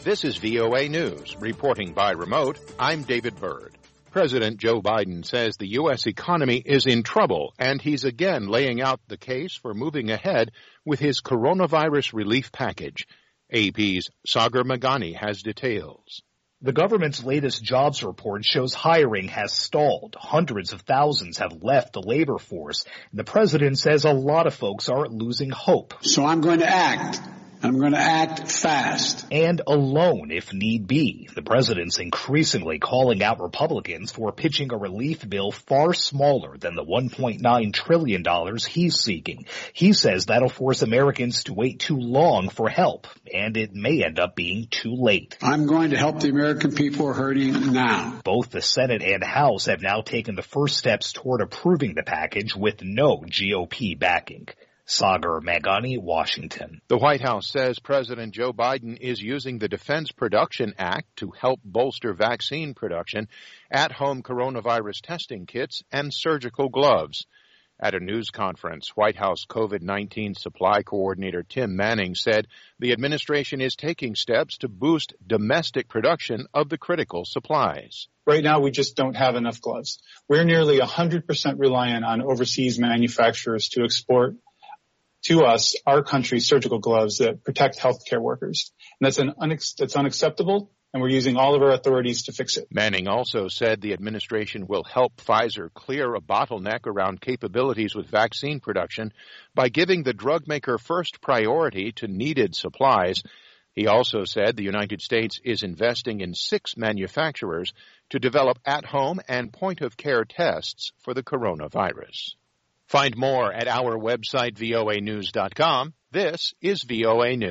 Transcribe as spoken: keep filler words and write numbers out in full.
This is V O A News. Reporting by remote, I'm David Byrd. President Joe Biden says the U S economy is in trouble, and he's again laying out the case for moving ahead with his coronavirus relief package. A P's Sagar Meghani has details. The government's latest jobs report shows hiring has stalled. Hundreds of thousands have left the labor force. The president says a lot of folks are losing hope. So I'm going to act. I'm going to act fast. And alone, if need be. The president's increasingly calling out Republicans for pitching a relief bill far smaller than the one point nine trillion dollars he's seeking. He says that'll force Americans to wait too long for help, and it may end up being too late. I'm going to help the American people who are hurting now. Both the Senate and House have now taken the first steps toward approving the package with no G O P backing. Sagar Meghani, Washington. The White House says President Joe Biden is using the Defense Production Act to help bolster vaccine production, at-home coronavirus testing kits, and surgical gloves. At a news conference, White House COVID nineteen supply coordinator Tim Manning said the administration is taking steps to boost domestic production of the critical supplies. Right now, we just don't have enough gloves. We're nearly one hundred percent reliant on overseas manufacturers to export to us, our country's surgical gloves that protect healthcare workers. And that's, an unex- that's unacceptable, and we're using all of our authorities to fix it. Manning also said the administration will help Pfizer clear a bottleneck around capabilities with vaccine production by giving the drug maker first priority to needed supplies. He also said the United States is investing in six manufacturers to develop at-home and point-of-care tests for the coronavirus. Find more at our website, V O A news dot com. This is V O A News.